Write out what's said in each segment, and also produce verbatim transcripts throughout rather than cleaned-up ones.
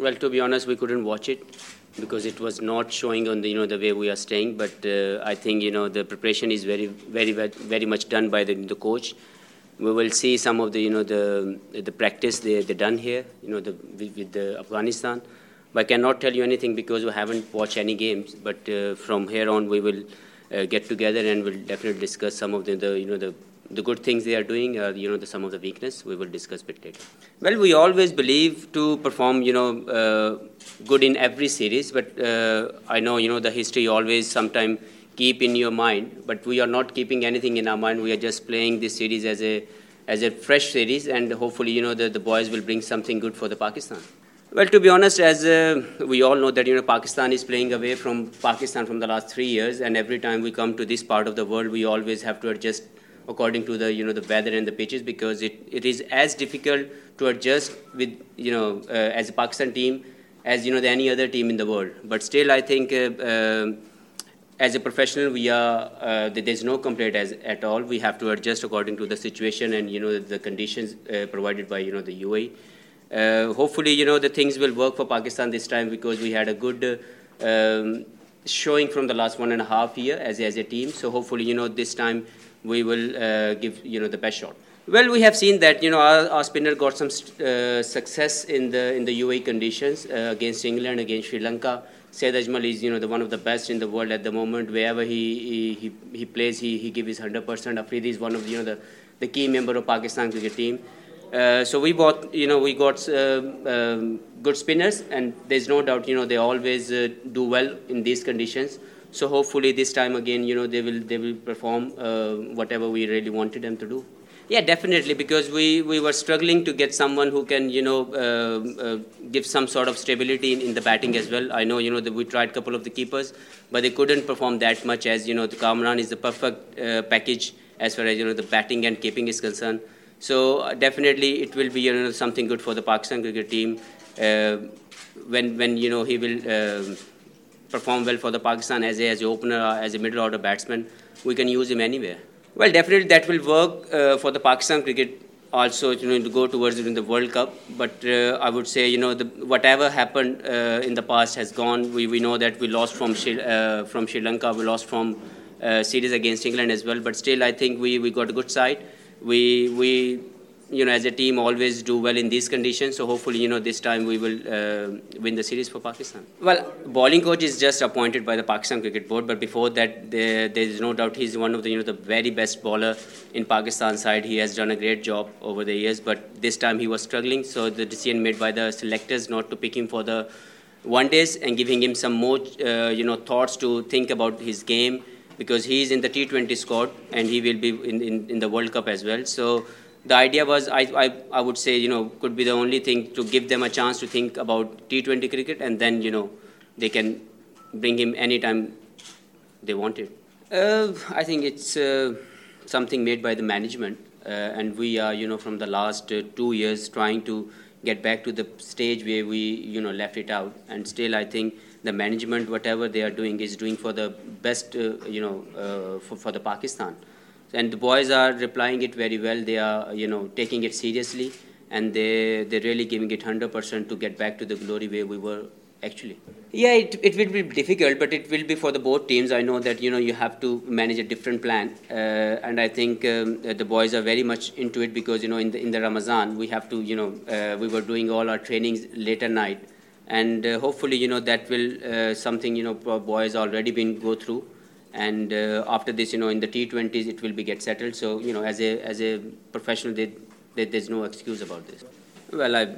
Well, to be honest, we couldn't watch it because it was not showing on the you know the way we are staying. But uh, I think you know the preparation is very very very much done by the, the coach. We will see some of the you know the the practice they they done here you know the with, with the Afghanistan. But I cannot tell you anything because we haven't watched any games. But uh, from here on, we will uh, get together and we'll definitely discuss some of the, the you know the. The good things they are doing, uh, you know, the, some of the weakness we will discuss a bit later. Well, we always believe to perform, you know, uh, good in every series, but uh, I know, you know, the history always sometimes keep in your mind, but we are not keeping anything in our mind. We are just playing this series as a as a fresh series, and hopefully, you know, the, the boys will bring something good for the Pakistan. Well, to be honest, as uh, we all know that, you know, Pakistan is playing away from Pakistan from the last three years, and every time we come to this part of the world, we always have to adjust according to the you know the weather and the pitches, because it, it is as difficult to adjust with you know uh, as a Pakistan team as you know the any other team in the world. But still, I think uh, uh, as a professional, we are uh, there's no complaint as at all. We have to adjust according to the situation and you know the conditions uh, provided by you know the U A E. Uh, hopefully, you know the things will work for Pakistan this time, because we had a good uh, um, showing from the last one and a half year as as a team. So hopefully, you know this time we will uh, give you know the best shot. Well, we have seen that you know our, our spinner got some uh, success in the in the U A E conditions uh, against England, against Sri Lanka. Saeed Ajmal is you know the one of the best in the world at the moment. Wherever he he, he plays, he he gives his one hundred percent. Afridi is one of the, you know the the key member of Pakistan cricket team. Uh, so we bought you know we got uh, um, good spinners, and there's no doubt you know they always uh, do well in these conditions. So hopefully this time again, you know, they will they will perform uh, whatever we really wanted them to do. Yeah, definitely, because we, we were struggling to get someone who can, you know, uh, uh, give some sort of stability in, in the batting as well. I know, you know, that we tried a couple of the keepers, but they couldn't perform that much as, you know, the Kamran is the perfect uh, package as far as, you know, the batting and keeping is concerned. So uh, definitely it will be, you know, something good for the Pakistan cricket team uh, when, when, you know, he will... Uh, perform well for the Pakistan as a, as a opener, as a middle order batsman. We can use him anywhere. Well, definitely that will work uh, for the Pakistan cricket also, you know, to go towards in the World Cup. But uh, I would say, you know, the, whatever happened uh, in the past has gone. We, we know that we lost from Sri, uh, from Sri Lanka, we lost from uh, series against England as well. But still, I think we, we got a good side. We we. You know, as a team, always do well in these conditions. So hopefully, you know, this time we will uh, win the series for Pakistan. Well, bowling coach is just appointed by the Pakistan Cricket Board, but before that, there, there is no doubt he's one of the, you know, the very best bowler in Pakistan side. He has done a great job over the years, but this time he was struggling. So the decision made by the selectors not to pick him for the one days and giving him some more, uh, you know, thoughts to think about his game, because he is in the T twenty squad and he will be in, in, in the World Cup as well. So the idea was, I, I, I would say, you know, could be the only thing to give them a chance to think about T twenty cricket, and then, you know, they can bring him anytime they wanted. Uh, I think it's uh, something made by the management, uh, and we are, you know, from the last uh, two years trying to get back to the stage where we, you know, left it out. And still, I think the management, whatever they are doing, is doing for the best, uh, you know, uh, for, for the Pakistan. And the boys are replying it very well. They are, you know, taking it seriously, and they they're really giving it one hundred percent to get back to the glory where we were actually. Yeah, it it will be difficult, but it will be for the both teams. I know that you know you have to manage a different plan, uh, and I think um, the boys are very much into it, because you know in the in the Ramadan we have to you know uh, we were doing all our trainings late at night, and uh, hopefully you know that will uh, something you know boys already been go through. And uh, after this, you know, in the T twenties, it will be get settled. So, you know, as a as a professional, they, they, there's no excuse about this. Well, I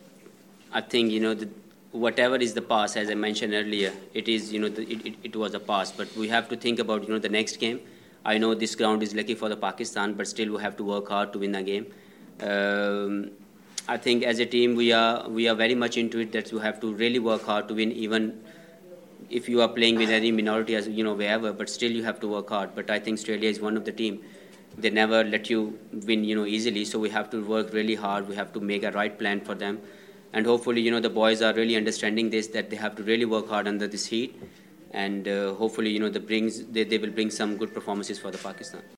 I think, you know, the, whatever is the past, as I mentioned earlier, it is, you know, the, it, it, it was a past. But we have to think about, you know, the next game. I know this ground is lucky for the Pakistan, but still we have to work hard to win the game. Um, I think as a team, we are we are very much into it, that we have to really work hard to win, even if you are playing with any minority, as you know, wherever, but still you have to work hard. But I think Australia is one of the team. They never let you win, you know, easily. So we have to work really hard. We have to make a right plan for them. And hopefully, you know, the boys are really understanding this, that they have to really work hard under this heat. And uh, hopefully, you know, the brings, they, they will bring some good performances for the Pakistan.